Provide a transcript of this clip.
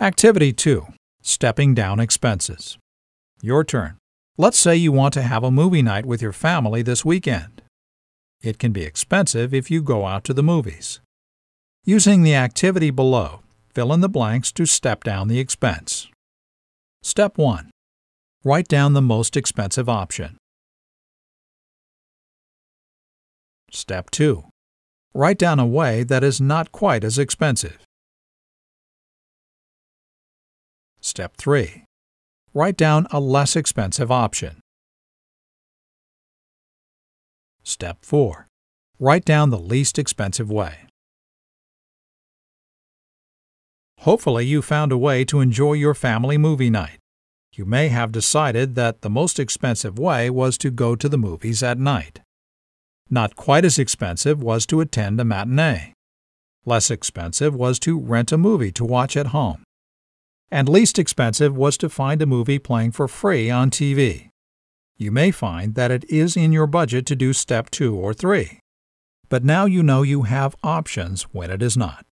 Activity 2. Stepping down expenses. Your turn. Let's say you want to have a movie night with your family this weekend. It can be expensive if you go out to the movies. Using the activity below, fill in the blanks to step down the expense. Step 1. Write down the most expensive option. Step 2. Write down a way that is not quite as expensive. Step 3. Write down a less expensive option. Step 4. Write down the least expensive way. Hopefully you found a way to enjoy your family movie night. You may have decided that the most expensive way was to go to the movies at night. Not quite as expensive was to attend a matinee. Less expensive was to rent a movie to watch at home. And least expensive was to find a movie playing for free on TV. You may find that it is in your budget to do step 2 or 3. But now you know you have options when it is not.